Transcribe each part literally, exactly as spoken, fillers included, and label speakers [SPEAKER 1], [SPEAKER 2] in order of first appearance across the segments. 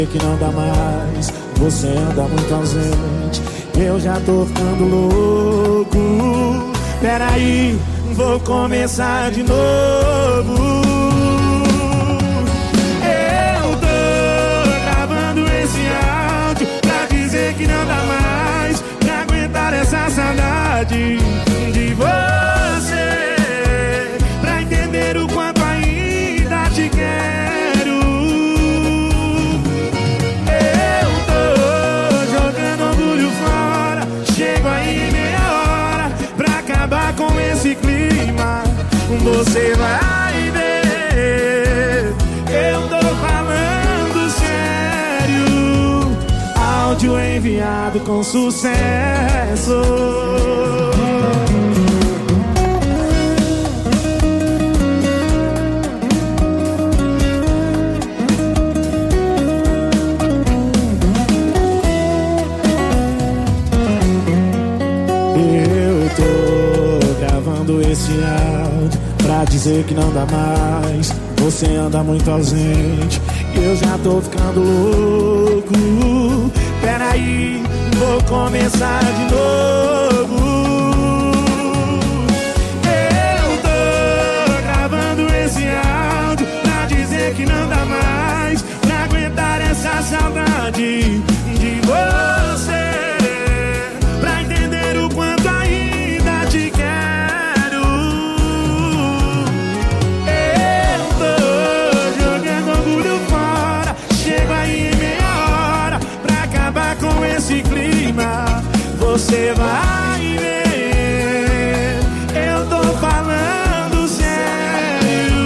[SPEAKER 1] Que não dá mais, você anda muito ausente. Eu já tô ficando louco. Peraí, vou começar de novo. Eu tô gravando esse áudio pra dizer que não dá mais pra aguentar essa saudade de você, pra entender o quanto ainda te quero. Com esse clima, você vai ver. Eu tô falando sério. Áudio enviado com sucesso. Esse áudio pra dizer que não dá mais, você anda muito ausente. Eu já tô ficando louco. Peraí, vou começar de novo. Eu tô gravando esse áudio pra dizer que não dá mais pra aguentar essa saudade de você, pra entender o quanto ainda te quero. Com esse clima, você vai ver. Eu tô falando sério.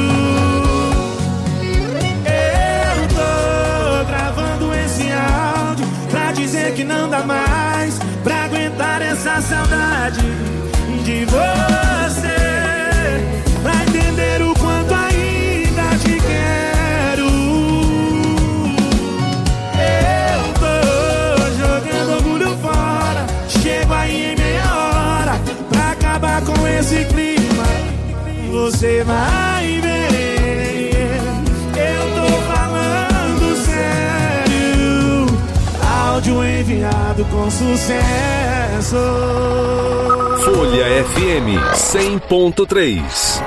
[SPEAKER 1] Eu tô gravando esse áudio pra dizer que não dá mais pra aguentar essa saudade de você, pra entender o quanto ainda te quero. Chego aí em meia hora pra acabar com esse clima. Você vai ver. Eu tô falando sério. Áudio enviado com sucesso.
[SPEAKER 2] Folha F M cem ponto três.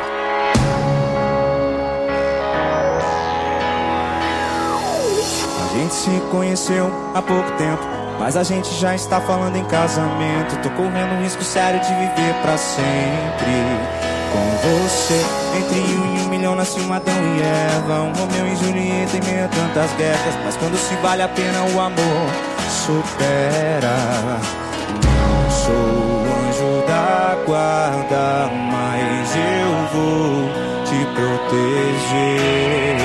[SPEAKER 3] A gente se conheceu há pouco tempo, mas a gente já está falando em casamento. Tô correndo um risco sério de viver pra sempre com você. Entre um e um milhão nasce um Adão e Eva, um Romeu e Julieta em meio a tantas guerras. Mas quando se vale a pena o amor supera. Não sou o anjo da guarda, mas eu vou te proteger.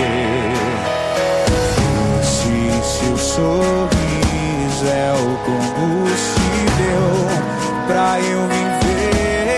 [SPEAKER 3] Esse seu sorriso é o combustível pra eu viver.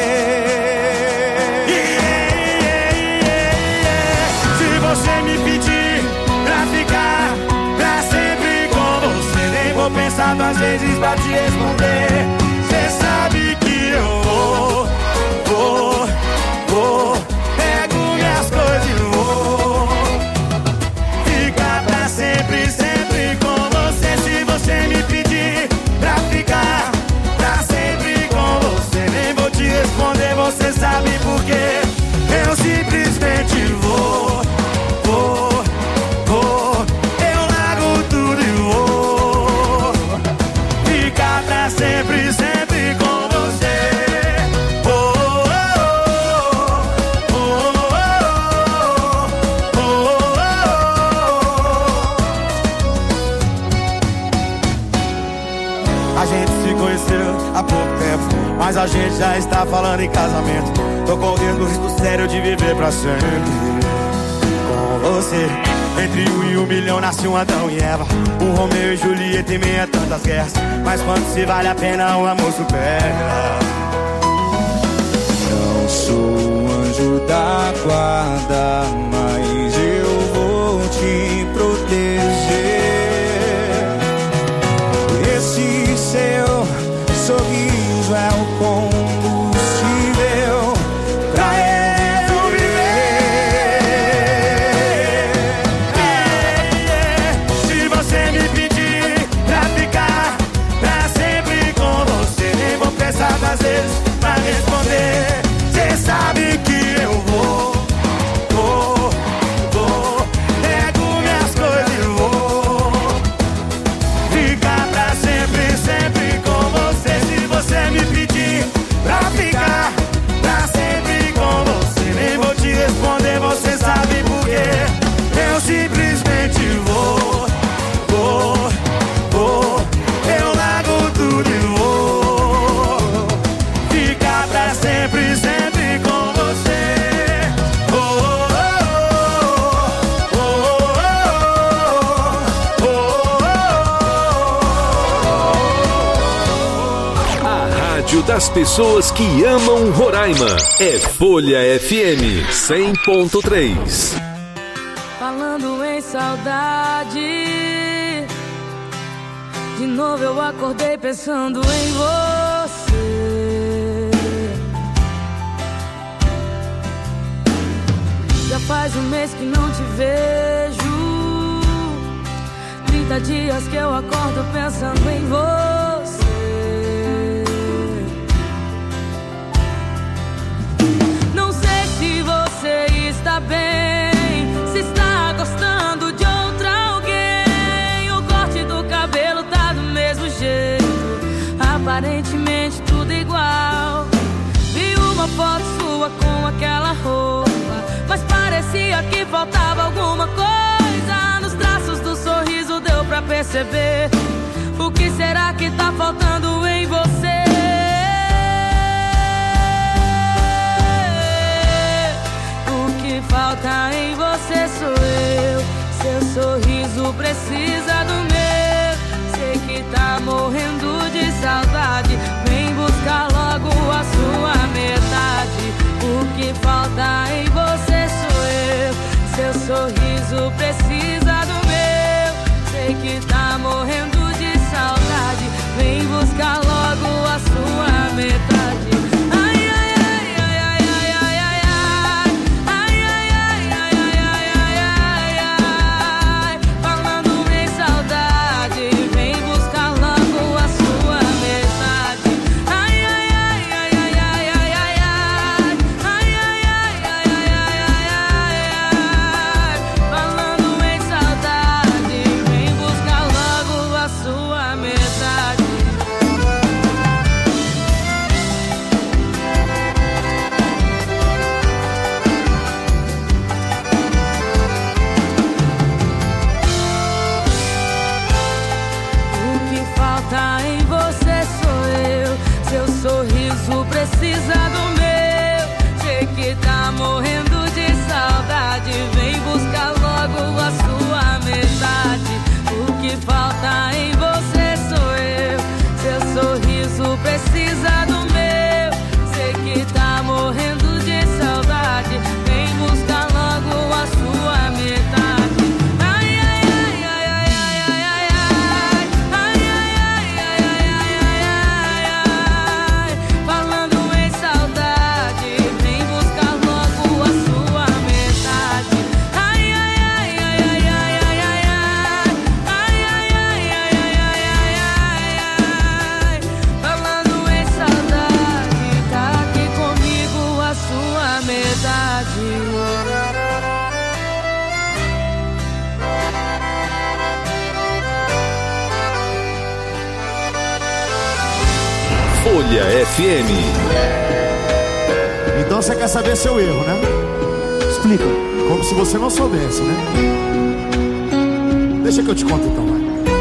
[SPEAKER 1] Yeah, yeah, yeah. Se você me pedir pra ficar pra sempre com você, nem vou pensar duas vezes pra te responder. Cê sabe que eu vou, vou, vou, pego minhas coisas e vou ficar pra sempre, sempre com você. Se você me pedir pra ficar pra sempre com você, nem vou te responder, você sabe por quê. Eu simplesmente vou, vou, vou, eu largo tudo e vou ficar pra sempre, sempre com você. Oh, oh, oh, oh, oh, oh. A gente se conheceu há pouco tempo, mas a gente já está falando em casamento. Tô correndo o risco sério de viver pra sempre com você. Entre um e um milhão nasce um Adão e Eva, um Romeu e Julieta em meio a tantas guerras. Mas quando se vale a pena o amor supera.
[SPEAKER 3] Não sou o anjo da guarda, mas eu vou te proteger. Esse seu sorriso é o combustível pra eu viver.
[SPEAKER 1] Se você me
[SPEAKER 2] rádio das pessoas que amam Roraima. É Folha F M cem ponto três.
[SPEAKER 4] Falando em saudade, de novo eu acordei pensando em você. Já faz um mês que não te vejo, trinta dias que eu acordo pensando em você. Não sei se você está bem, se está gostando de outra alguém. O corte do cabelo tá do mesmo jeito, aparentemente tudo igual. Vi uma foto sua com aquela roupa, mas parecia que faltava alguma coisa. Nos traços do sorriso deu pra perceber. O que será que tá faltando em você? O que falta em você sou eu. Seu sorriso precisa do meu. Sei que tá morrendo de saudade. Vem buscar logo a sua metade. O que falta em você sou eu. Seu sorriso precisa do meu. Sei que tá morrendo de saudade. Vem buscar logo a sua metade. Ai, ai, ai, ai, ai, ai, ai, ai, ai, ai, ai, ai, ai, ai, ai. Falando em saudade, vem buscar logo a sua metade. Ai, ai, ai, ai, ai, ai, ai, ai, ai, ai, ai, ai, ai, ai. Falando em saudade, vem buscar logo a sua metade. O que falta em você sou eu. Seu sorriso precisa do meu. Sei que tá morrendo de saudade. Vem buscar logo a sua metade. O que falta em você sou eu. Seu sorriso precisa do meu. Sei que tá morrendo de saudade. Vem buscar logo a sua metade. Ai, ai, ai, ai, ai, ai, ai, ai, ai, ai, ai, ai, ai, ai, ai. Falando em saudade, vem buscar logo a sua metade. Ai, ai, ai, ai, ai, ai, ai, ai, ai, ai, ai, ai, ai, ai, ai. Falando em saudade, tá aqui comigo a sua metade.
[SPEAKER 2] Folha F M.
[SPEAKER 5] Então você quer saber seu erro, né? Explica. Como se você não soubesse, né? Deixa que eu te conto então, vai.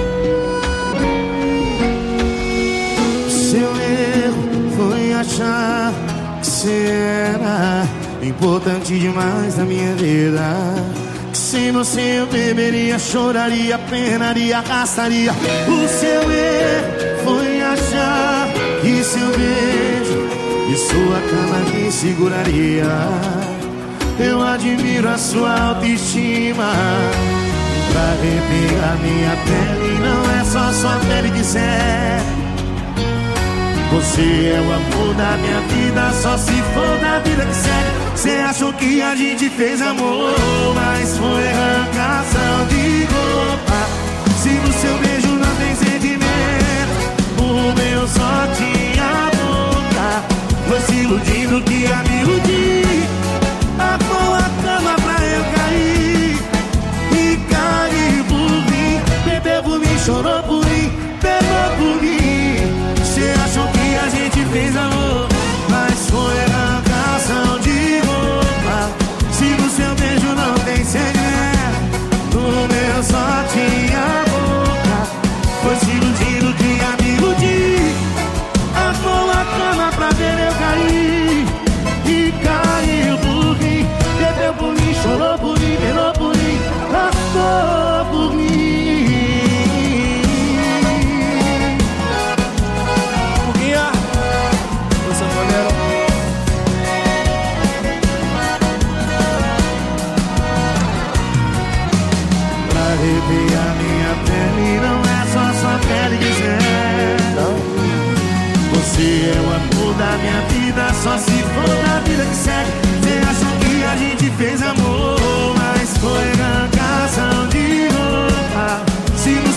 [SPEAKER 3] Seu erro foi achar que você era importante demais na minha vida. Que sem você eu beberia, choraria, penaria, gastaria. O seu erro foi achar que seu beijo e sua cama me seguraria. Eu admiro a sua autoestima. Pra arrepiar minha pele, não é só sua pele que serve. Você é o amor da minha vida, só se for da vida que segue. Cê achou que a gente fez amor, mas foi arrancação de roupa. Se no seu beijo não tem sentimento, o meu só tinha boca. Foi se iludindo que ia me iludir. Armou a cama pra eu cair e cair por mim. Bebeu por mim, chorou por mim, pegou por mim. Cê achou que a gente fez amor, mas foi arrancação de roupa. Se no seu beijo não tem sentimento, o meu só tinha boca. Foi se iludindo que ia me iludir. Armou a cama pra ver eu cair e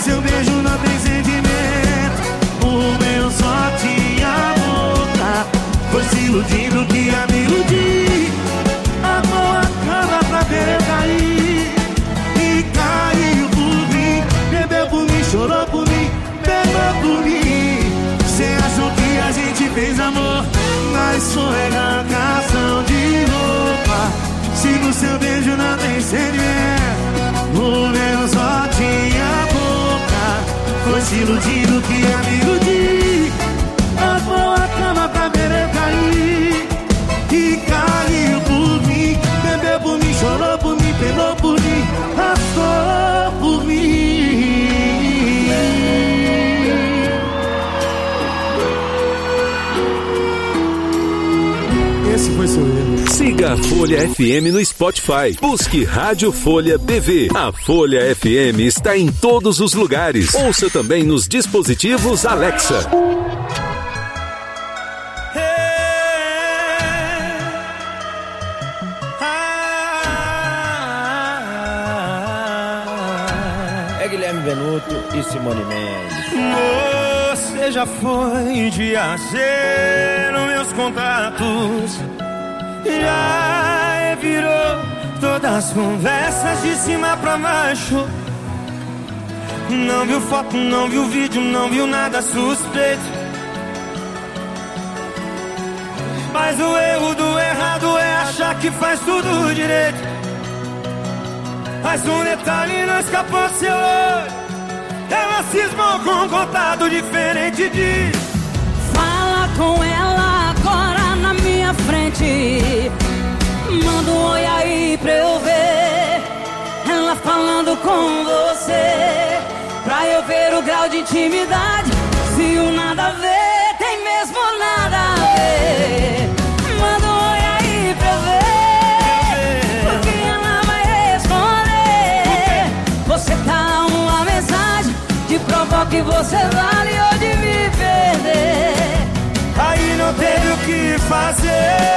[SPEAKER 1] seu beijo não tem sentimento, o meu só tinha boca. Foi se iludindo que ia me iludir. Amou a cama pra ver eu cair e caiu por mim. Bebeu por mim, chorou por mim, bebeu por mim. Cê achou que a gente fez amor, mas foi arrancação de roupa. Se no seu beijo não tem sentimento, o meu só tinha boca. Foi se iludindo que ia me iludir. Amou a cama pra ver eu cair e caiu por mim. Bebeu por mim, chorou por mim, pelou por mim, raspou por mim. Esse foi seu erro.
[SPEAKER 2] Siga a Folha F M no Spotify. Busque Rádio Folha B V. A Folha F M está em todos os lugares. Ouça também nos dispositivos Alexa.
[SPEAKER 6] É Guilherme Benuto e Simone Mendes.
[SPEAKER 1] Você já foi viajar nos meus contatos, já virou todas as conversas de cima pra baixo. Não viu foto, não viu vídeo, não viu nada suspeito. Mas o erro do errado é achar que faz tudo direito. Mas um detalhe não escapou do seu olho, ela cismou com um contato diferente de...
[SPEAKER 4] Fala com ela agora na minha frente, manda um oi aí pra eu ver ela falando com você, pra eu ver o grau de intimidade. Se o nada a ver tem mesmo nada a ver, manda um oi aí pra eu ver, porque ela vai responder. Você tá uma mensagem de provar que você vale ou de me perder.
[SPEAKER 1] Aí não teve o que fazer,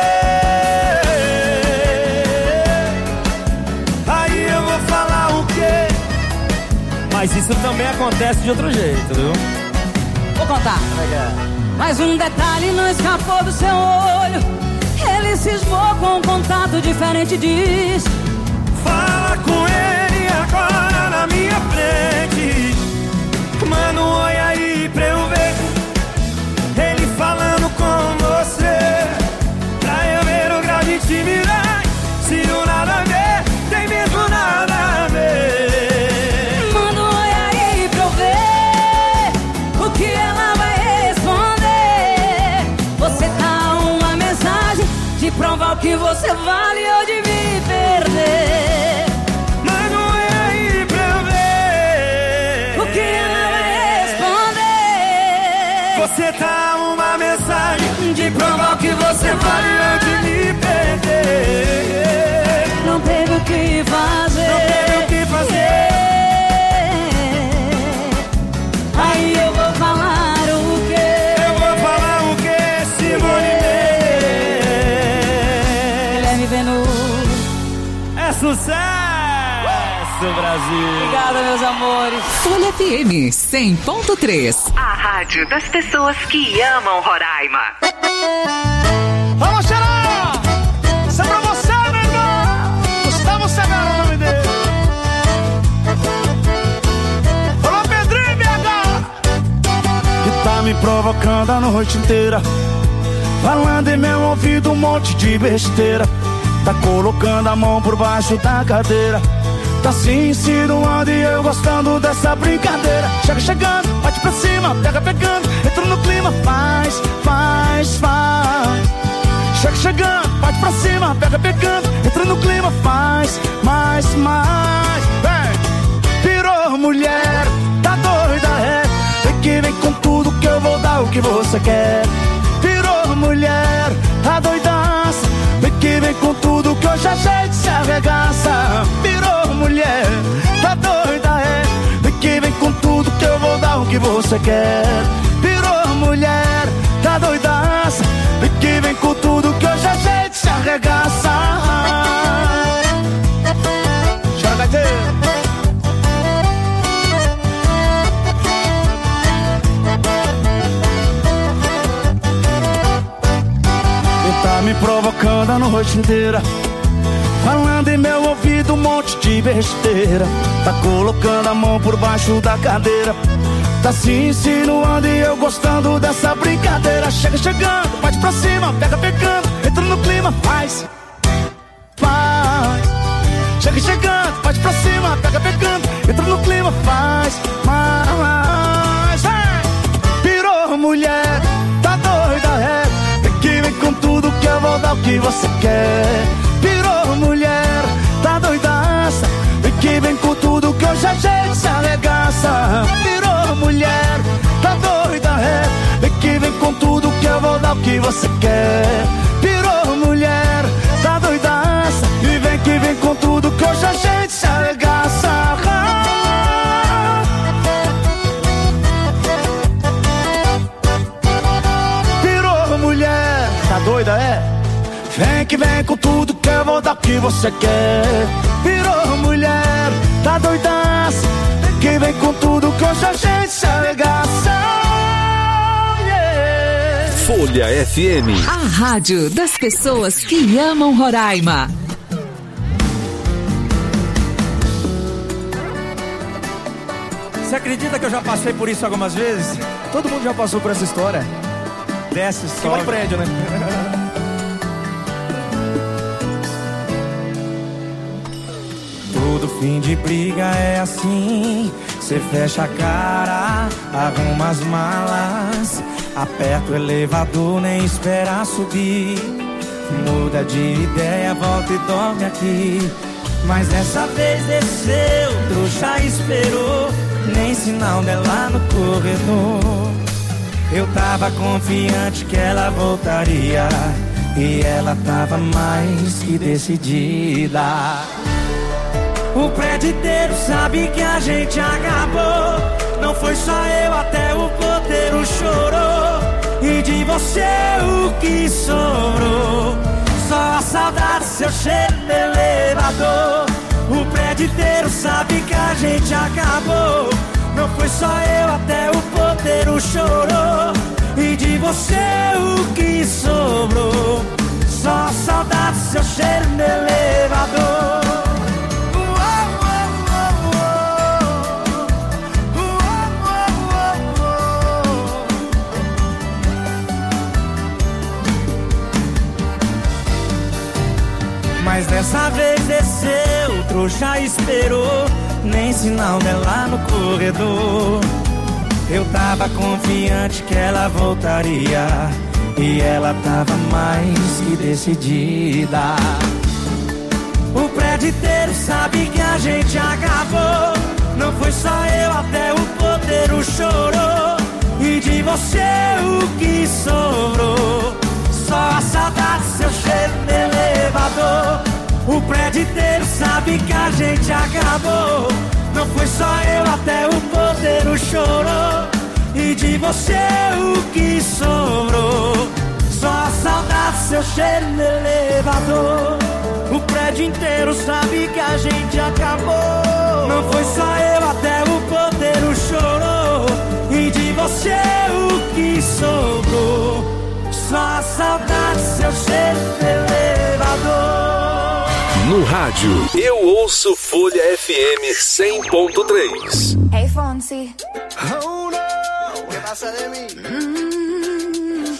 [SPEAKER 1] aí eu vou falar o quê?
[SPEAKER 6] Mas isso também acontece de outro jeito, viu?
[SPEAKER 4] Vou contar. Mas um detalhe não escapou do seu olho, ele cismou com um contato diferente, diz.
[SPEAKER 1] Fala com ele agora na minha frente, manda um oi aí pra eu ver ele falando com você, pra eu ver o grau de intimidade. Se o nada a ver tem mesmo nada a ver,
[SPEAKER 4] Manda um oi aí pra eu ver o que ela vai responder. Você tá uma mensagem de provar o que você vale ou de me perder.
[SPEAKER 1] manda um oi aí pra eu ver
[SPEAKER 4] O que ela vai responder.
[SPEAKER 1] Você tá uma mensagem de provar que você vale ou de me perder.
[SPEAKER 4] Não teve o que fazer,
[SPEAKER 1] Não teve o que fazer.
[SPEAKER 4] Aí eu vou falar o quê?
[SPEAKER 1] Eu vou falar o que, Simone Mendes?
[SPEAKER 4] Guilherme Benuto.
[SPEAKER 1] É sucesso, Brasil.
[SPEAKER 4] Obrigada, meus amores.
[SPEAKER 7] Folha F M cem ponto três.
[SPEAKER 8] A rádio das pessoas que amam Roraima.
[SPEAKER 1] Vamos, Xará! Isso é pra você, meu irmão! Gustavo Severo é o nome dele. Alô, Pedrinho, B H! Que tá me provocando a noite inteira, falando em meu ouvido um monte de besteira. Tá colocando a mão por baixo da cadeira, tá se insinuando e eu gostando dessa brincadeira. Chega chegando, bate pra cima, pega pegando, entra no clima, faz, faz, faz. Chega chegando, bate pra cima, pega pegando, entra no clima, faz, mais, mais. Vem! Virou mulher, tá doida, é? Vem que vem com tudo que eu vou dar o que você quer. Virou mulher, tá doidaça, vem que vem com tudo que hoje a gente se arregaça. Virou mulher, tá doida, é? Vem que vem com tudo que eu vou dar o que você quer. Virou mulher, tá doidaça, vem que vem com tudo que hoje a gente se arregaça. Chora, gaiteiro. toda noite inteira, falando em meu ouvido um monte de besteira. Tá colocando a mão por baixo da cadeira, tá se insinuando e eu gostando dessa brincadeira. Chega chegando, bate pra cima, pega pegando, entra no clima, faz, faz. Chega chegando, bate pra cima, pega pegando, entra no clima, faz, mais. Virou mulher, tá doida, é? Vem que vem com tudo que eu vou dar o que você quer. Virou mulher, tá doidaça, vem que vem com tudo que hoje a gente se arregaça. Virou mulher, tá doida, é? Vem que vem com tudo que eu vou dar o que você quer. Virou mulher, tá doidaça, e vem que vem com tudo que hoje a gente se arregaça. Virou mulher, tá doida, é? Vem que vem com tudo que eu vou dar o que você quer. Virou mulher, tá doidaça, vem que vem com tudo que hoje a gente se arregaça. Yeah.
[SPEAKER 2] Folha F M,
[SPEAKER 7] a rádio das pessoas que amam Roraima.
[SPEAKER 6] Você acredita que eu já passei por isso algumas vezes?
[SPEAKER 3] Todo mundo já passou por essa história.
[SPEAKER 6] Desce
[SPEAKER 3] Que
[SPEAKER 6] só.
[SPEAKER 3] vai prédio, né?
[SPEAKER 1] Todo fim de briga é assim. Cê fecha a cara, arruma as malas, aperta o elevador, nem espera subir. Muda de ideia, volta e dorme aqui. Mas dessa vez desceu, trouxa esperou, nem sinal dela no corredor. Eu tava confiante que ela voltaria, e ela tava mais que decidida. O prédio inteiro sabe que a gente acabou. Não foi só eu, até o porteiro chorou. E de você o que sobrou? Só a saudade, seu cheiro no elevador. O prédio inteiro sabe que a gente acabou. Não foi só eu, até o porteiro chorou. E de você o que sobrou? Só a saudade, seu cheiro no elevador. Mas dessa vez desceu, trouxa esperou, nem sinal dela no corredor. Eu tava confiante que ela voltaria, e ela tava mais que decidida. O prédio inteiro sabe que a gente acabou. Não foi só eu, até o porteiro chorou. E de você o que sobrou? Só a saudade, seu cheiro no elevador. O prédio inteiro sabe que a gente acabou. Não foi só eu, até o porteiro chorou. E de você o que sobrou? Só a saudade, seu cheiro no elevador. O prédio inteiro sabe que a gente acabou. Não foi só eu, até o porteiro chorou. E de você o que sobrou? Só a saudade, seu cheiro no elevador.
[SPEAKER 2] No rádio, eu ouço Folha F M cem ponto três.
[SPEAKER 9] Hey Fonsi.
[SPEAKER 1] Oh no, ¿qué pasa de mí? Mm.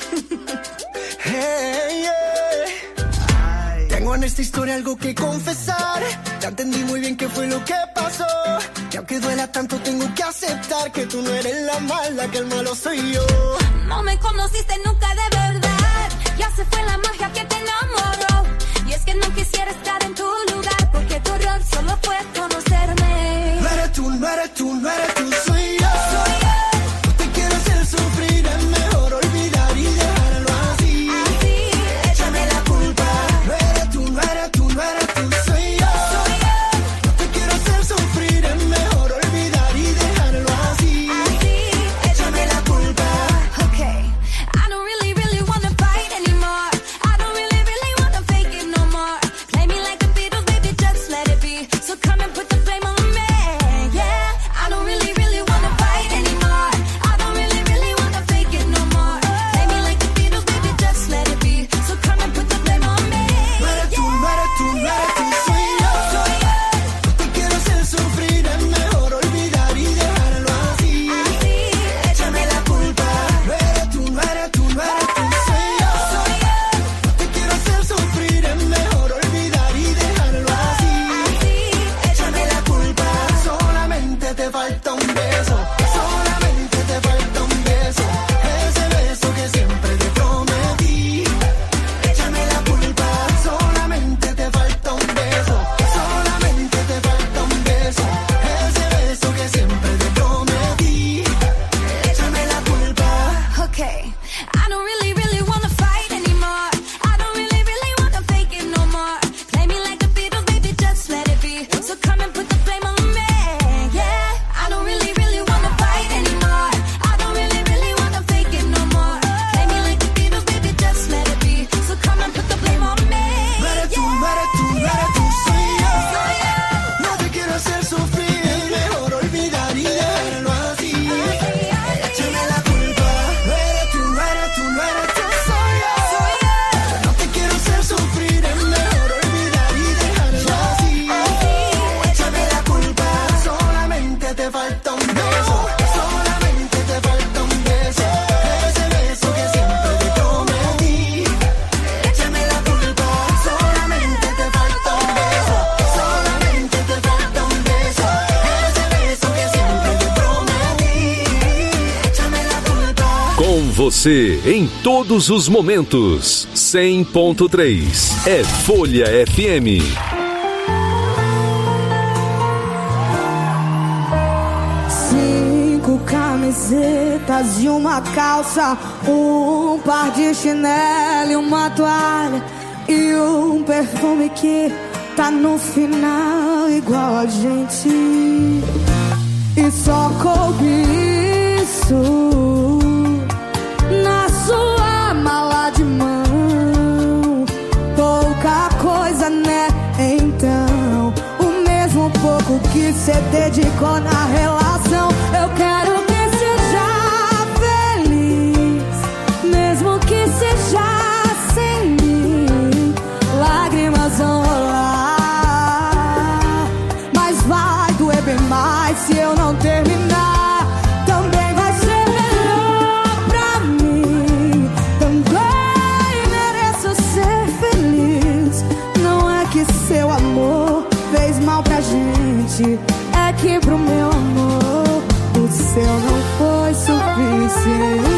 [SPEAKER 1] Hey, yeah.
[SPEAKER 10] Tengo en esta historia algo que confesar. Ya entendí muy bien qué fue lo que pasó. Y aunque duela tanto tengo que aceptar que tú no eres la mala, que el malo soy yo.
[SPEAKER 9] No me conociste nunca de verdad. Ya se fue la magia que te enamoró. Y es que no quisiera estar en tu lugar, porque tu error solo fue conocerme.
[SPEAKER 10] No eres tú, no eres tú, no eres tú, soy yo. Soy yo. No te quiero hacer sufrir, es mejor olvidar y dejarlo así.
[SPEAKER 9] Así,
[SPEAKER 10] échame la culpa. No eres tú, no eres tú, no eres tú, soy yo.
[SPEAKER 9] Soy yo.
[SPEAKER 10] No te quiero hacer sufrir, es mejor olvidar y dejarlo así.
[SPEAKER 9] Así,
[SPEAKER 10] échame la culpa.
[SPEAKER 9] Okay, I don't really, really wanna fight anymore. I don't really, really wanna fake it no more. Play me like the Beatles, baby, just let it be. So come and put the blame on me, yeah. I don't really, really wanna
[SPEAKER 2] você em todos os momentos. cem ponto três é Folha F M.
[SPEAKER 4] Cinco camisetas e uma calça, um par de chinelo e uma toalha, e um perfume que tá no final igual a gente. E só coube isso na sua mala de mão. Pouca coisa, né? Então, o mesmo pouco que cê dedicou na relação, eu quero que seja feliz, mesmo que seja sem mim. Lágrimas vão rolar, mas vai doer bem mais se eu não terminar. Também vai ser melhor pra mim, também mereço ser feliz. Não é que seu amor fez mal pra gente, é que pro meu amor o seu não foi suficiente.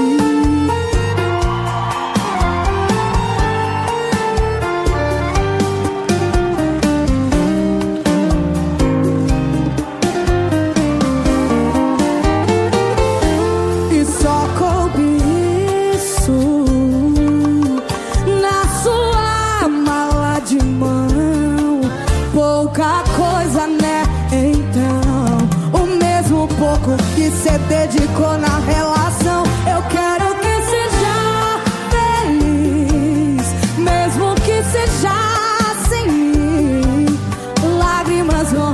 [SPEAKER 4] Que cê dedicou na relação, eu quero que seja feliz, mesmo que seja sem mim. Lágrimas vão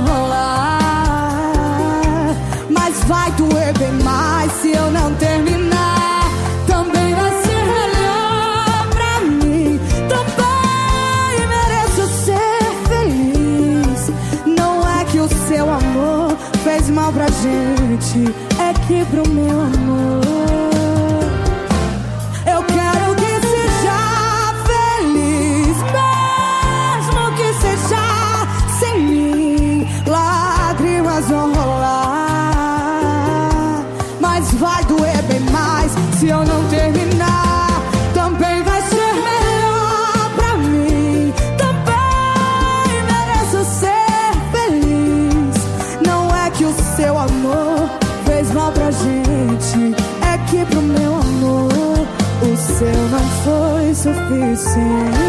[SPEAKER 4] rolar, mas vai doer bem mais se eu não terminar. Também vai ser melhor pra mim, também mereço ser feliz. Não é que o seu amor fez mal pra gente, é que pro meu amor eu quero que seja feliz, mesmo que seja sem mim. Lágrimas vão rolar, mas vai doer bem mais se eu não terminar. Também vai ser melhor pra mim, também mereço ser feliz. Não é que o seu amor fez mal pra gente, é que pro meu amor o seu não foi suficiente.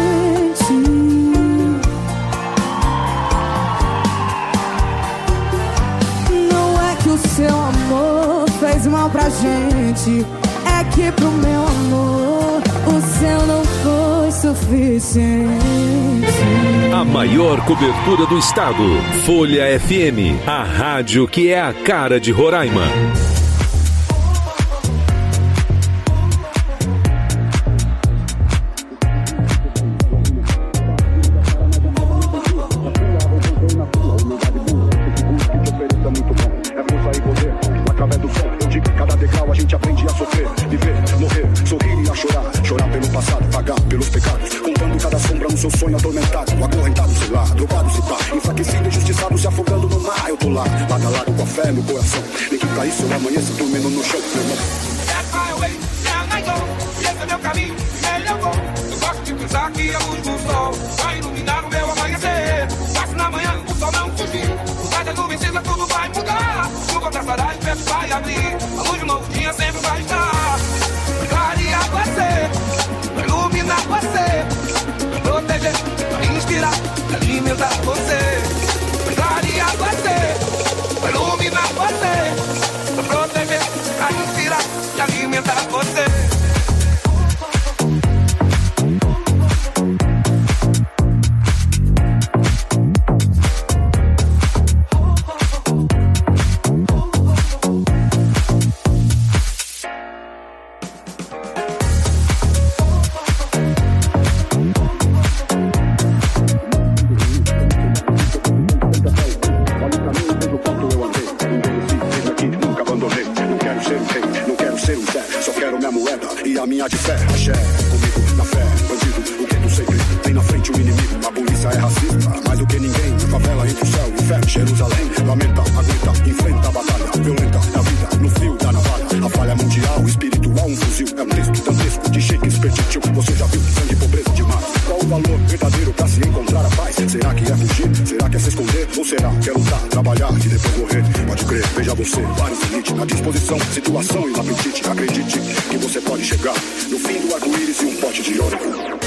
[SPEAKER 4] Não é que o seu amor fez mal pra gente, é que pro meu amor o seu não foi suficiente.
[SPEAKER 2] A maior cobertura do estado, Folha F M, a rádio que é a cara de Roraima.
[SPEAKER 11] Seu sonho atormentado, acorrentado, sei lá, drogado se pá, enfraquecido, injustiçado, se afogando no mar, eu tô lá, lado a lado com a fé no coração, nem que pra isso eu amanheça dormindo no chão, meu irmão.
[SPEAKER 12] That's my way, down I go, esse é meu caminho, ele eu vou, eu gosto de pensar que a luz do sol vai iluminar o meu amanhecer, passe na manhã, o sol não fugir, lugar das nuvens cinza, tudo vai mudar, chuva passará e o peço vai abrir, a luz de um novo dia sempre vai estar, clarear você, vai iluminar você, proteger, pra inspirar, pra alimentar você. Clarear você, pra iluminar você. Pra proteger, pra inspirar, pra alimentar você.
[SPEAKER 11] De fé, axé, comigo na fé, bandido, o dedo sempre tem na frente o inimigo, a polícia é racista, mais do que ninguém, favela entre o céu e o inferno, Jerusalém, lamenta, aguenta, enfrenta a batalha, violenta, a vida, no fio da navalha, a falha mundial, espiritual, um fuzil, você vários limites. Na disposição, situação e no apetite. Acredite que você pode chegar no fim do arco-íris e um pote de ouro.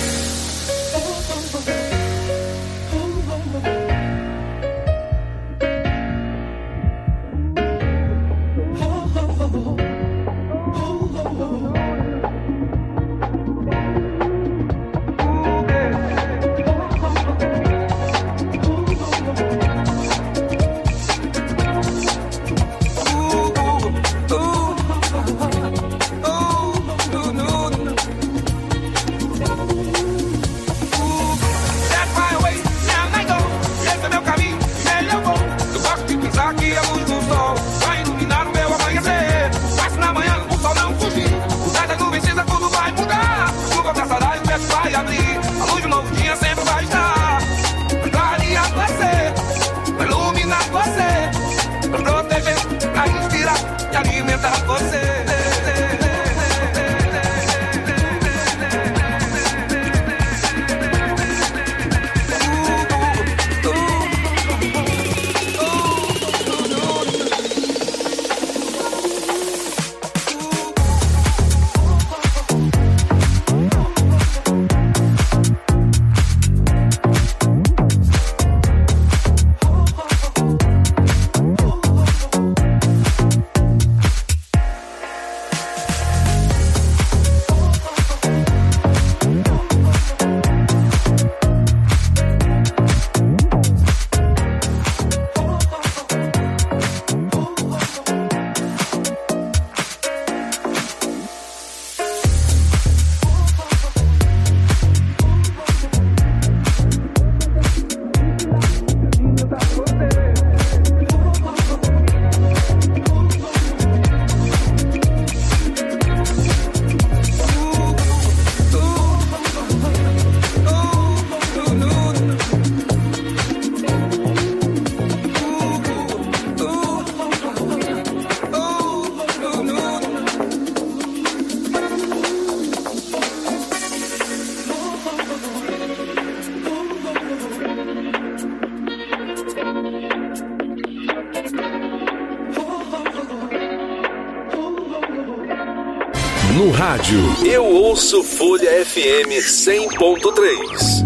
[SPEAKER 2] No rádio, eu ouço Folha F M cem ponto três.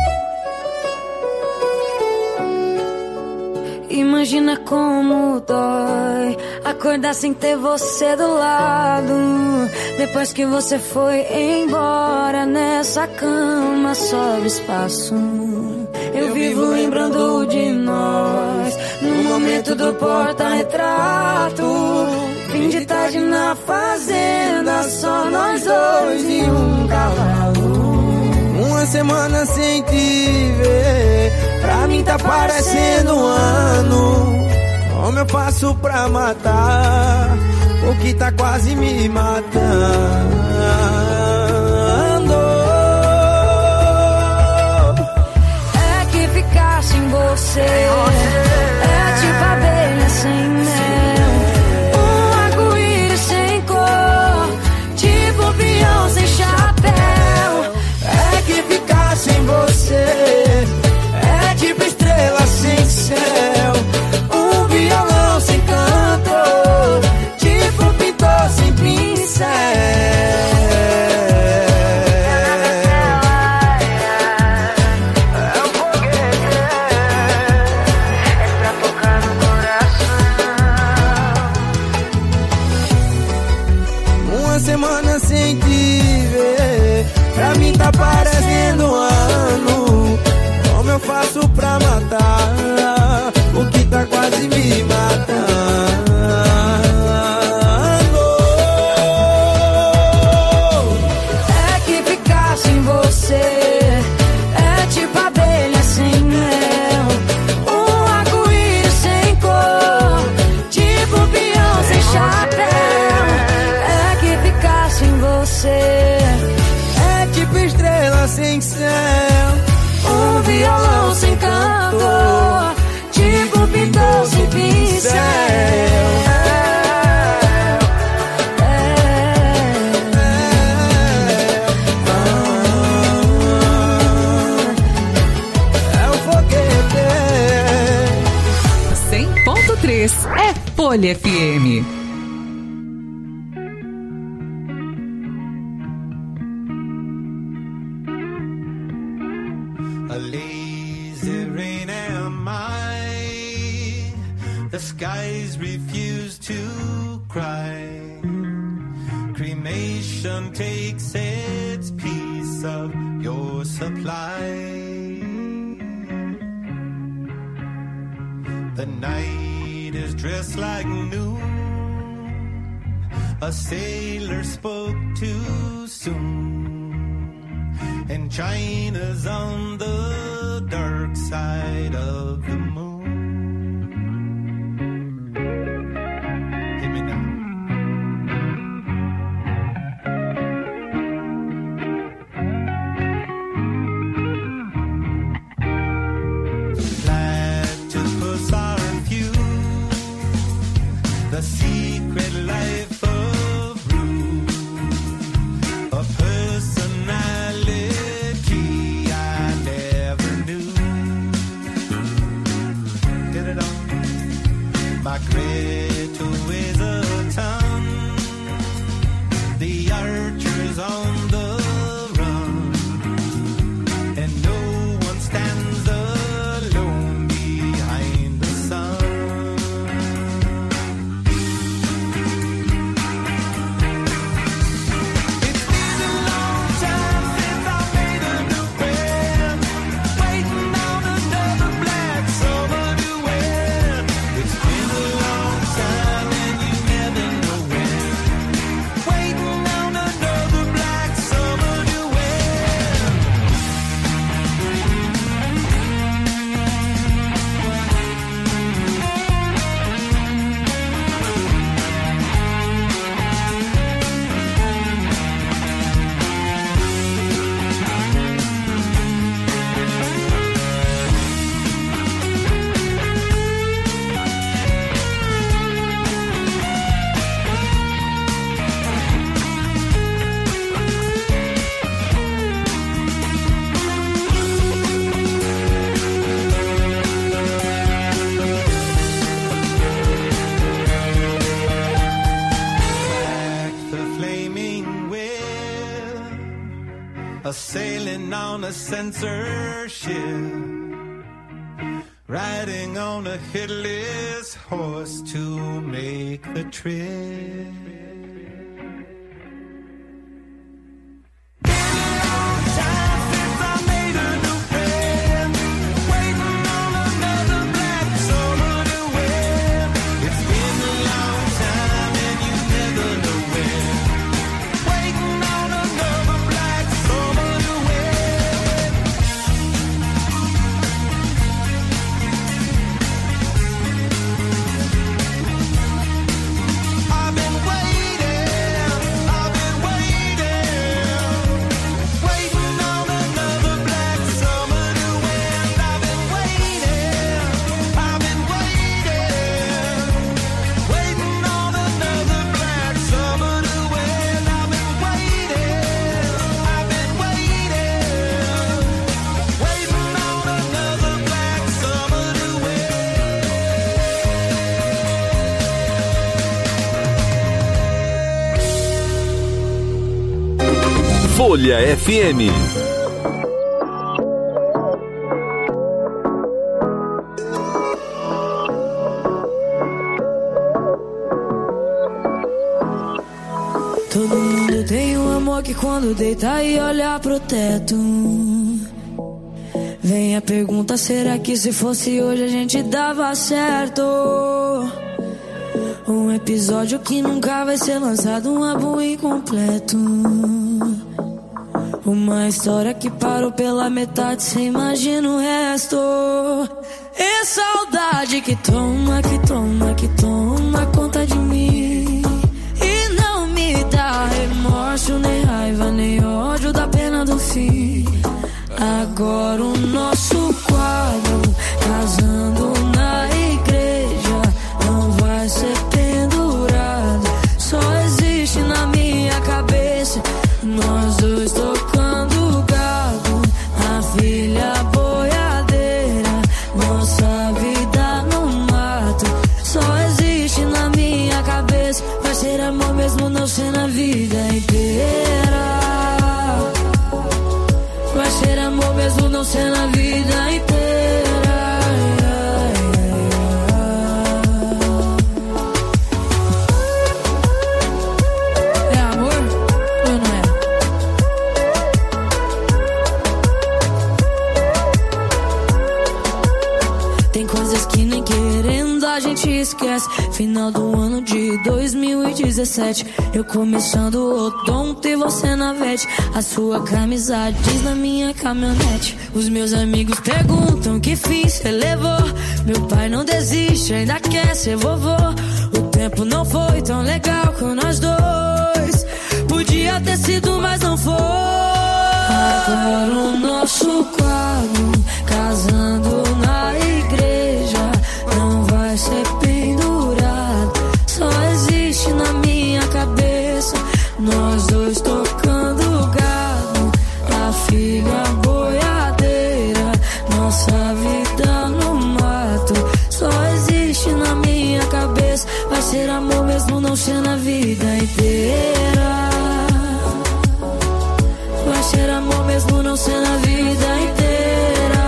[SPEAKER 4] Imagina como dói acordar sem ter você do lado. Depois que você foi embora, nessa cama sobra espaço. Eu vivo lembrando de nós no momento do porta-retrato. Fim de tarde na fazenda, só nós dois e um cavalo.
[SPEAKER 13] Uma semana sem te ver, pra mim tá parecendo um ano. Como eu faço pra matar o que tá quase me matando?
[SPEAKER 4] É que ficar sem você é tipo abelha sem mel, um arco-íris sem cor, tipo peão sem chapéu.
[SPEAKER 13] É que ficar sem você é tipo estrela sem céu, um violão sem canto, tipo pintor sem pincel. É um foguete, é pra tocar no coração. Uma semana sem te ver, pra mim tá parecendo um ano. Como eu faço pra matar o que tá quase me matando?
[SPEAKER 4] É que ficar sem você é tipo abelha sem mel, um arco-íris sem cor, tipo peão sem chapéu. É que ficar sem você
[SPEAKER 13] é tipo estrela sem céu,
[SPEAKER 4] um violão sem canto, tipo pintor sem pintor.
[SPEAKER 7] Folha F M.
[SPEAKER 14] A lazy rain am I. The skies refuse to cry. Cremation takes its piece of your supply. The night is dressed like noon. A sailor spoke too soon, and China's on the dark side of the moon. Hit me now. Platypus are few. The secret life of Rue, a personality I never knew. Get it on. My Greta weighs a ton. The archer's on the run, and no one stands alone behind the sun. It's been a long time since I made a new friend, waiting on another black summer to win. It's been a long time and you never know when, waiting on another black summer to win. Back the flaming wheel, a sailing on a censorship, riding on a headless horse to make the trip.
[SPEAKER 2] Folha F M.
[SPEAKER 4] Todo mundo tem um amor que quando deita e olha pro teto, vem a pergunta, será que se fosse hoje a gente dava certo? Um episódio que nunca vai ser lançado, um álbum incompleto, uma história que parou pela metade, cê imagina o resto. E saudade que toma, que toma, que toma conta de mim, e não me dá remorso, nem raiva, nem ódio da pena do fim. Agora o nosso quadro, casando na igreja, não vai ser pendurado, só existe na minha cabeça, nós dois tocando gado, a filha boiadeira, nossa vida no mato, só existe na amor mesmo não sendo a vida inteira. Vai ser amor mesmo não sendo a vida inteira. É amor ou não é? Tem coisas que nem querendo a gente esquece. Final do ano de dois mil e dezessete, eu começando o odonto e você na vete. A sua camisa diz na minha caminhonete. Os meus amigos perguntam que fim cê levou. Meu pai não desiste, ainda quer ser vovô. O tempo não foi tão legal com nós dois. Podia ter sido, mas não foi. Agora o nosso quadro, casando na igreja, não vai ser pendurado, só existe na minha cabeça. Nós dois tocando gado, a filha boiadeira, nossa vida no mato, só existe na minha cabeça. Vai ser amor mesmo não sendo a vida inteira. Vai ser amor mesmo não sendo a vida inteira.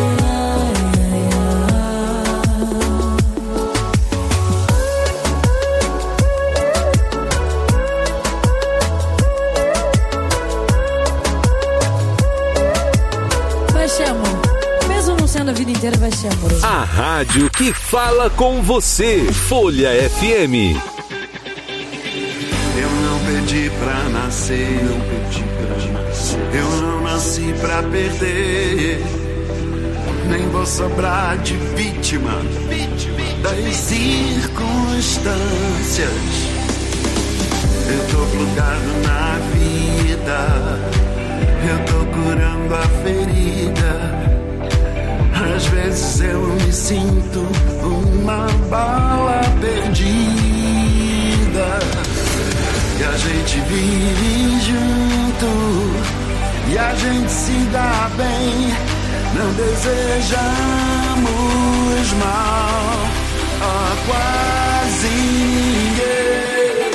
[SPEAKER 4] Vai ser amor. Mesmo não sendo a vida inteira, vai ser amor.
[SPEAKER 2] A rádio que fala com você. Folha F M.
[SPEAKER 15] Eu não pedi pra nascer, não pedi pra nascer. Eu não nasci pra perder, nem vou sobrar de vítima, vítima das circunstâncias. Eu tô plugado na vida, eu tô curando a ferida. Às vezes eu me sinto uma bala perdida. E a gente vive junto, e a gente se dá bem. Não desejamos mal a quase ninguém.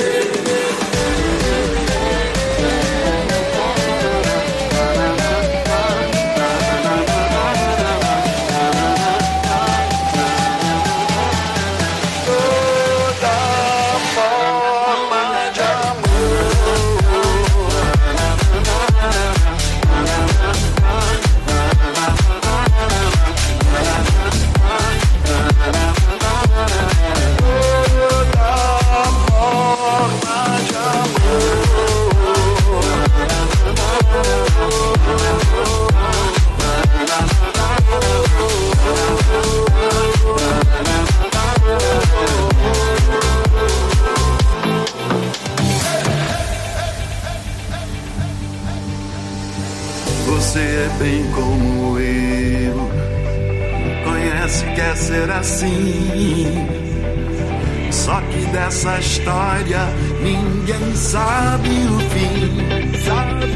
[SPEAKER 15] Você é bem como eu, conhece, quer ser assim. Só que dessa história ninguém sabe o fim. Sabe?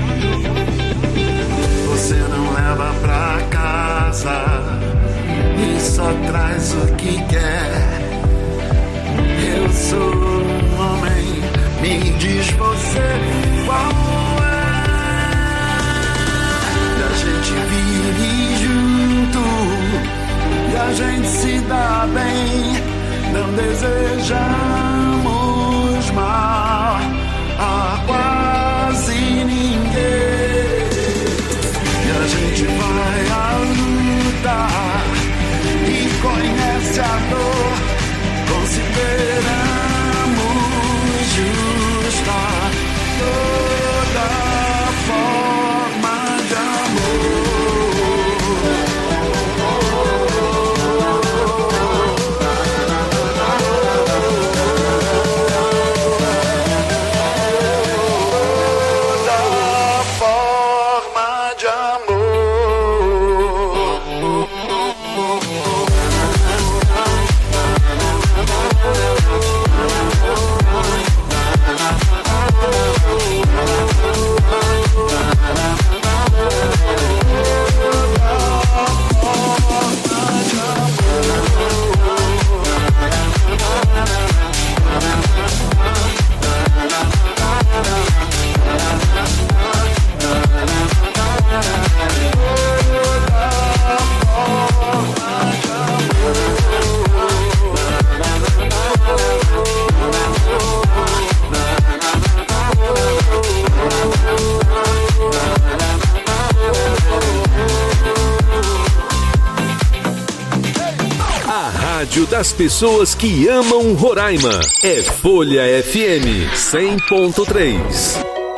[SPEAKER 15] Você não leva pra casa e só traz o que quer. Eu sou um homem, me diz você qual é. A gente vive junto e a gente se dá bem. Não desejamos mal a quase ninguém. E a gente vai à luta e conhece a dor. Consideramos justa toda forma de amor.
[SPEAKER 2] rádio das pessoas que amam Roraima. É Folha F M cem ponto três.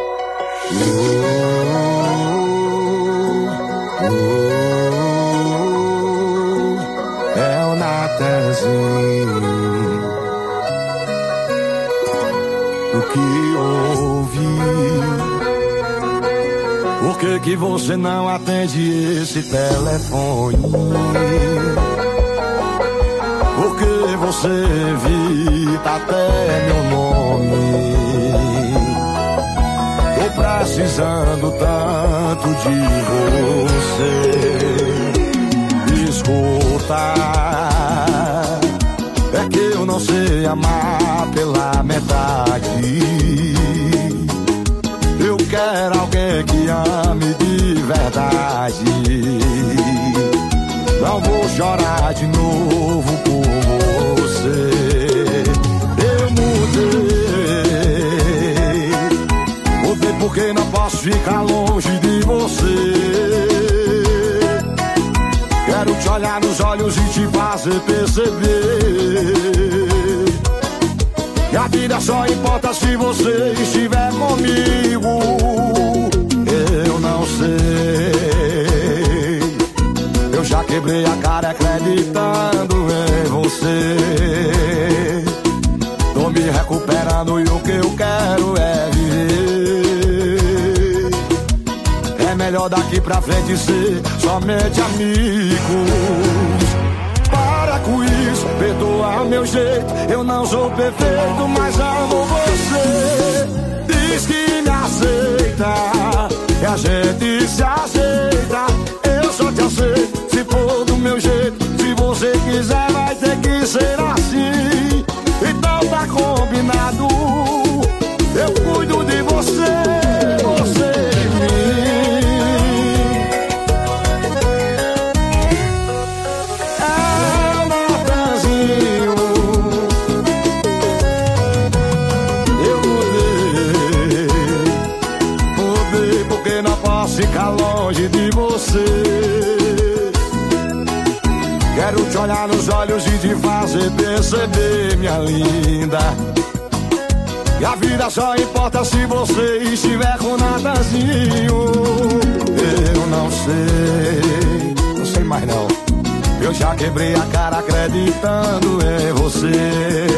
[SPEAKER 3] É o Natanzinho. O que houve? Por que que você não atende esse telefone? Por que você evita até meu nome? Tô precisando tanto de você. Escuta, é que eu não sei amar pela metade. Eu quero alguém que ame de verdade. Não vou chorar de novo por você. Eu mudei, mudei porque não posso ficar longe de você. Quero te olhar nos olhos e te fazer perceber que a vida só importa se você estiver comigo. Eu não sei, eu já quebrei a cara acreditando em você. Tô me recuperando e o que eu quero é viver. É melhor daqui pra frente ser somente amigos. Para com isso, perdoa meu jeito. Eu não sou perfeito, mas amo você. Diz que me aceita, e a gente se ajeita. Eu só te aceito se for do meu jeito. Se você quiser vai ter que ser assim. Então tá combinado. Eu cuido de você, você de mim. É o Natanzinho. Eu mudei, mudei porque não posso ficar longe de você. Quero te olhar nos olhos e te fazer perceber, minha linda, e a vida só importa se você estiver com o Natanzinho. Eu não sei, não sei mais não. Eu já quebrei a cara acreditando em você.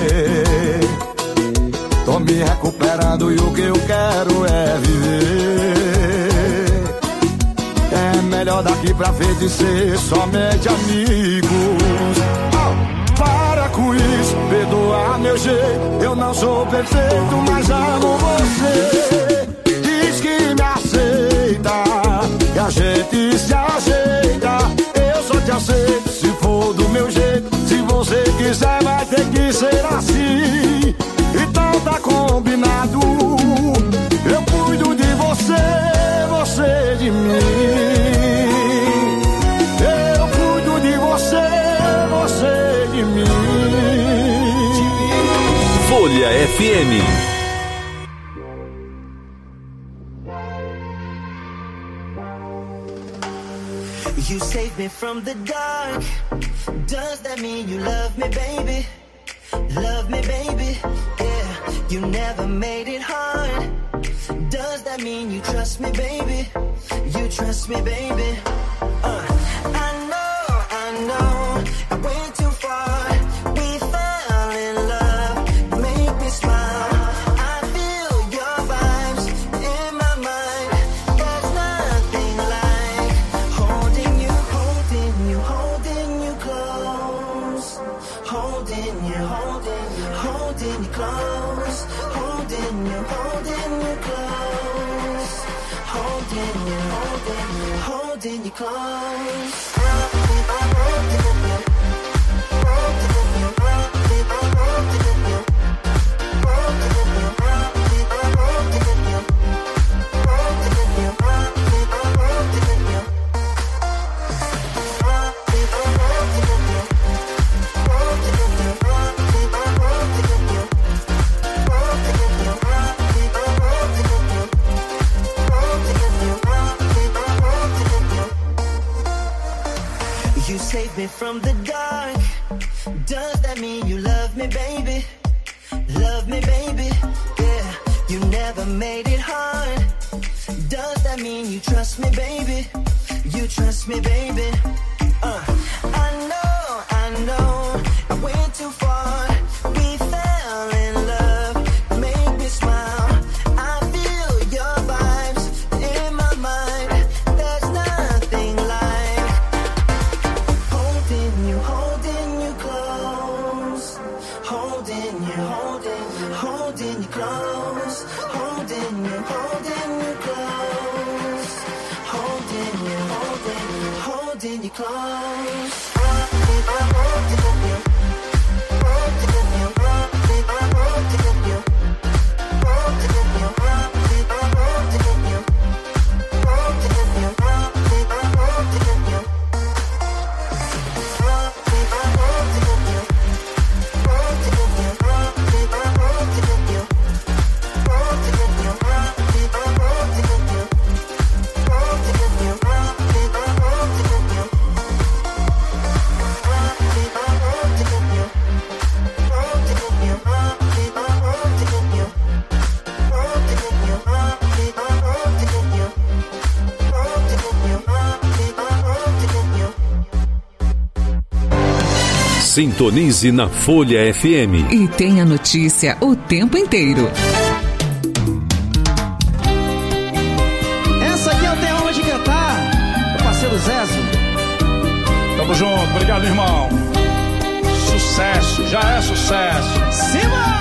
[SPEAKER 3] Tô me recuperando e o que eu quero é viver. É melhor daqui pra frente ser somente amigos. Oh, para com isso, perdoa meu jeito. Eu não sou perfeito, mas amo você. Diz que me aceita, que a gente se ajeita. Eu só te aceito se for do meu jeito. Se você quiser vai ter que ser assim. Então tá combinado. Eu cuido de você, você de mim. Eu cuido de você, você de mim.
[SPEAKER 2] Folha F M.
[SPEAKER 16] You saved me from the dark. Does that mean you love me, baby? Love me, baby. Yeah, you never made it hard. Does that mean you trust me, baby? You trust me, baby. Uh, I know, I know, I went too far. We fell in love, make me smile. I feel your vibes in my mind. There's nothing like holding you, holding you, holding you close. Holding you, holding you, holding you close. Holding you, holding you close. Holding you, holding you, holding you close. You saved me from the dark. Does that mean you love me, baby? Love me, baby. Yeah, you never made it hard. Does that mean you trust me, baby? You trust me, baby. Uh, I know, I know, I went too far. We fell in love, make me smile. I feel your vibes in my mind. There's nothing like holding you, holding you close, holding you, holding, holding you close, holding you, holding you close, holding you, holding, holding you close.
[SPEAKER 2] Sintonize na Folha F M.
[SPEAKER 7] E tenha notícia o tempo inteiro.
[SPEAKER 17] Essa aqui eu tenho onde cantar. O parceiro Zezo.
[SPEAKER 18] Tamo junto, obrigado, irmão. Sucesso, já é sucesso.
[SPEAKER 17] Cima!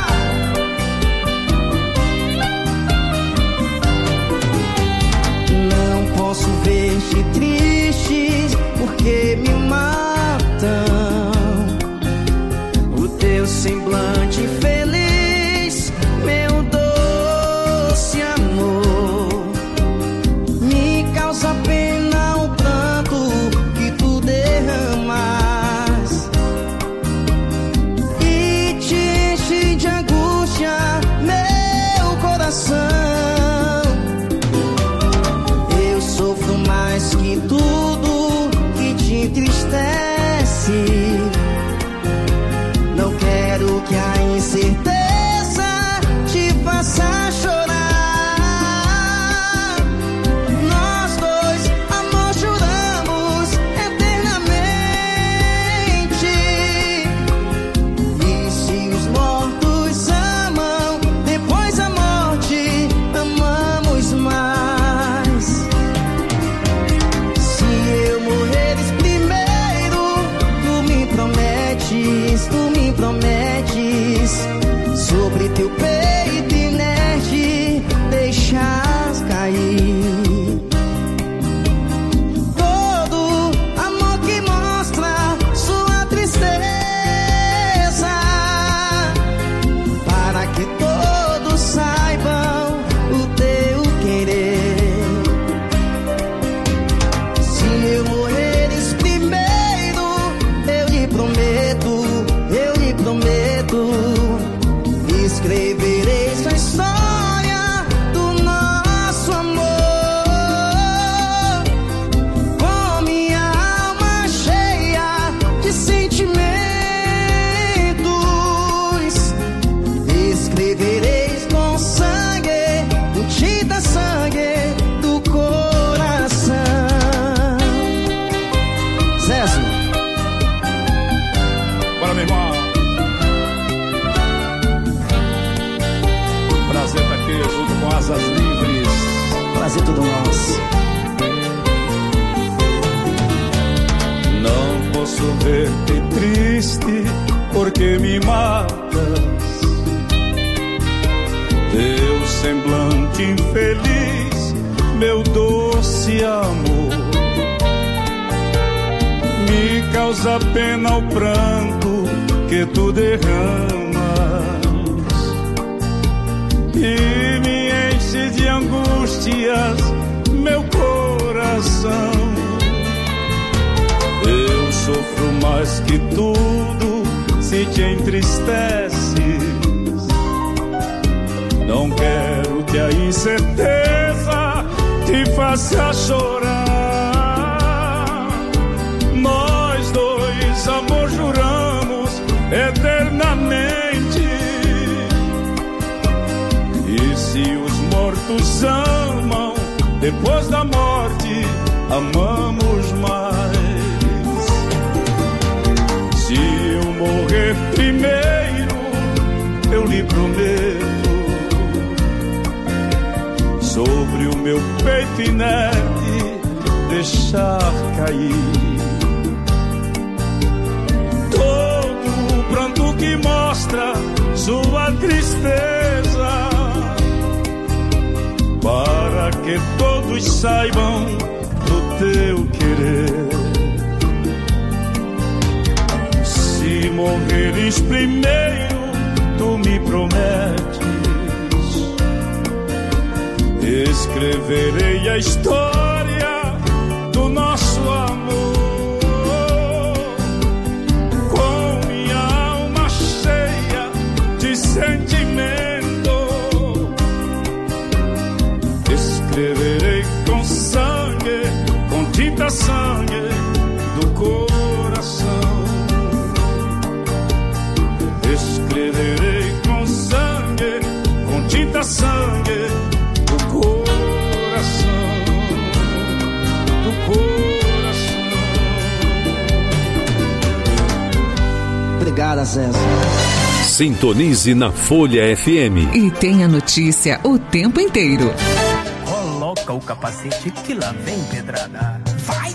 [SPEAKER 17] Não posso ver-te triste, porque me matam. Teu semblante feliz, meu doce amor, me causa pena o pranto que tu derramas e te enche de angústia meu coração. Eu sofro mais que tudo que te entristece. Não quero que a incerteza te faça chorar. Nós dois, amor, juramos eternamente. E se os mortos amam, depois da morte amamos mais. Se eu morreres primeiro, tu me prometes, tu me prometes, sobre teu peito inerte deixas cair todo amor que mostra sua tristeza, para que todos saibam o teu querer. Se eu morreres primeiro, eu lhe prometo, prometo, escreverei sua história do nosso amor, com minha alma cheia de sentimentos. Escrevereis com sangue, com tinta sangue do coração. Zezo.
[SPEAKER 18] Bora, meu irmão. Prazer estar aqui junto com Asas Livres.
[SPEAKER 17] Prazer todo nosso.
[SPEAKER 18] Não posso ver-te triste, porque me matas. Teu semblante infeliz, meu doce amor, me causa pena o pranto que tu derramas e me enche de angústias meu coração. Eu sofro mais que tudo se te entristeces. Não quero que a incerteza te faça chorar. Nós dois, amor, juramos Os mortos amam, depois da morte amamos mais. Se eu morrer primeiro, eu lhe prometo, sobre o meu peito inerte deixar cair todo o pranto que mostra sua tristeza, para que todos saibam do teu querer. Se morreres primeiro, tu me prometes, escreverei a história do nosso amor, com minha alma cheia de sentimento. Escreverei com sangue, com tinta sangue do coração. Escreverei com sangue, com tinta sangue do coração, do coração.
[SPEAKER 17] Obrigada, César.
[SPEAKER 2] Sintonize na Folha F M
[SPEAKER 7] e tenha notícia o tempo inteiro.
[SPEAKER 19] Coloca o capacete que lá vem pedrada. Vai!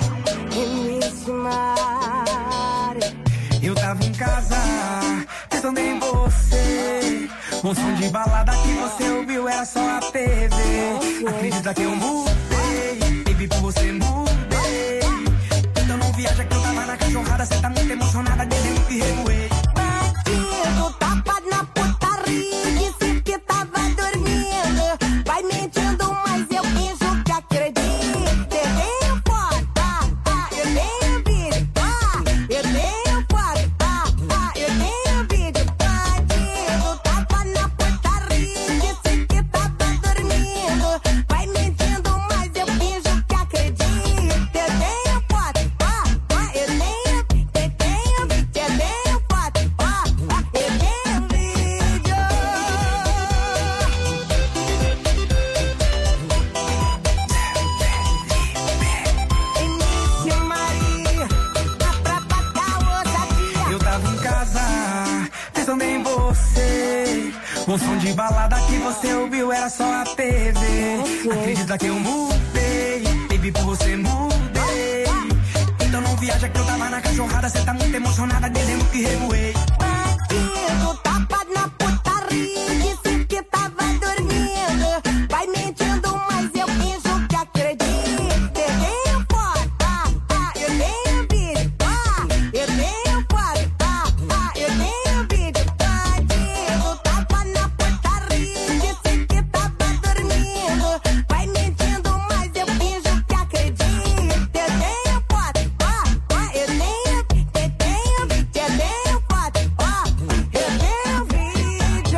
[SPEAKER 19] Eu tava em casa, pensando em você. Um som de balada que você ouviu era só a T V. Acredita que eu mudei, baby, por você mudei. Então não viaja que eu tava na cachorrada. Cê tá muito emocionada, dizendo que revoei.
[SPEAKER 9] Bandido, tapa na putaria, disse que tava dormindo. Vai mentindo, mas eu finjo que acredito. Eu tenho foto, ah, eu tenho vídeo, ah, eu tenho foto, ah, eu tenho vídeo. Bandido, tapa na putaria, disse que tava dormindo. Vai mentindo, mas eu finjo que acredito. Eu tenho foto, ah, ah, eu tenho, eu tenho, eu tenho foto, ah, ah, eu tenho vídeo. Início Maria, pra pagar ousadia.
[SPEAKER 19] Eu tava em casa, pensando em você. Um som de balada que você ouviu era só a T V. Acredita que eu mudei, baby, por você mudei. Então não viaja que eu tava na cachorrada. Cê tá muito emocionada, dizendo que revoei.
[SPEAKER 9] Bandido, tapa na putaria, disse que tava dormindo. Vai mentindo, mas eu finjo que acredito. Eu tenho foto, ah, eu tenho vídeo, ah, eu tenho foto, ah, eu tenho vídeo. Bandido, tapa na putaria, disse que tava dormindo. Vai mentindo, mas eu finjo que acredito. Eu tenho foto, ah, ah, eu tenho, eu tenho, eu tenho foto, ah, eu tenho vídeo.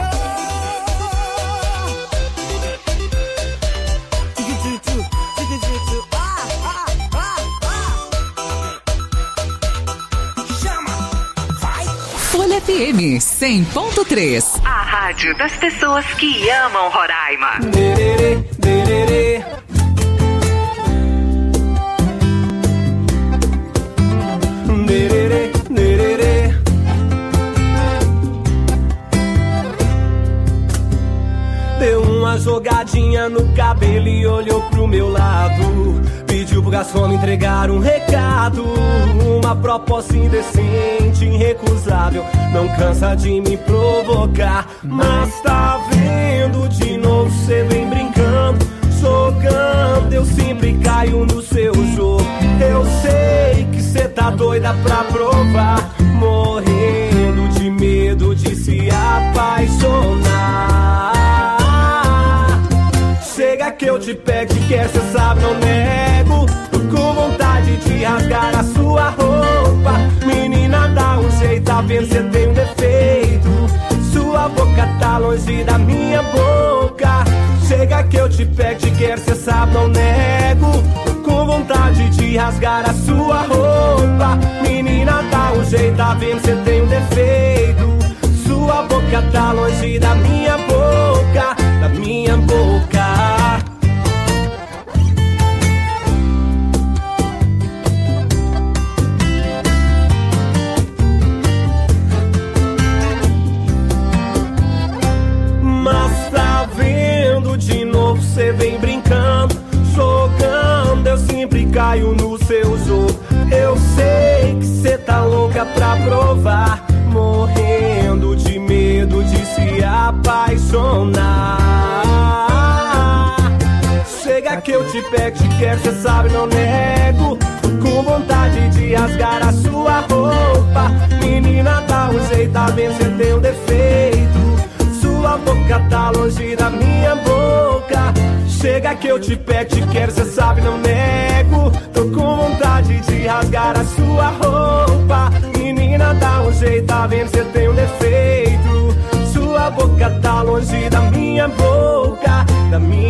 [SPEAKER 9] Tiquititu, tiquititu, ah, ah, ah, ah.
[SPEAKER 19] Chama, vai!
[SPEAKER 7] Folha F M cem ponto três.
[SPEAKER 8] A rádio das pessoas que amam Roraima.
[SPEAKER 13] Dererê, dererê. Dererê, dererê. Deu uma jogadinha no cabelo e olhou pro meu lado. Pediu pro garçom me entregar um recado. Uma proposta indecente, irrecusável. Não cansa de me provocar. Mas tá vendo, de novo cê vem brincando, jogando. Eu sempre caio no seu jogo. Eu sei que cê tá doida pra provar. Morrendo de medo de se apaixonar. Chega que eu te pego, te quer, cê sabe, não nego. Tô com vontade de rasgar a sua roupa. Menina, dá um jeito, tá vendo, cê tem um defeito. Sua boca tá longe da minha boca. Chega que eu te pego, te quer, cê sabe, não nego. Tô com vontade de rasgar a sua roupa. Menina, dá um jeito, tá vendo, cê tem um defeito. Sua boca tá longe da minha boca, da minha boca. te pego, te quero, cê sabe, não nego. Tô com vontade de rasgar a sua roupa. Menina, dá um jeito, tá vendo, cê tem um defeito. Sua boca tá longe da minha boca. Chega que eu te pego, te quero, cê sabe, não nego. Tô com vontade de rasgar a sua roupa. Menina, dá um jeito, tá vendo, cê tem um defeito. Sua boca tá longe da minha boca, da minha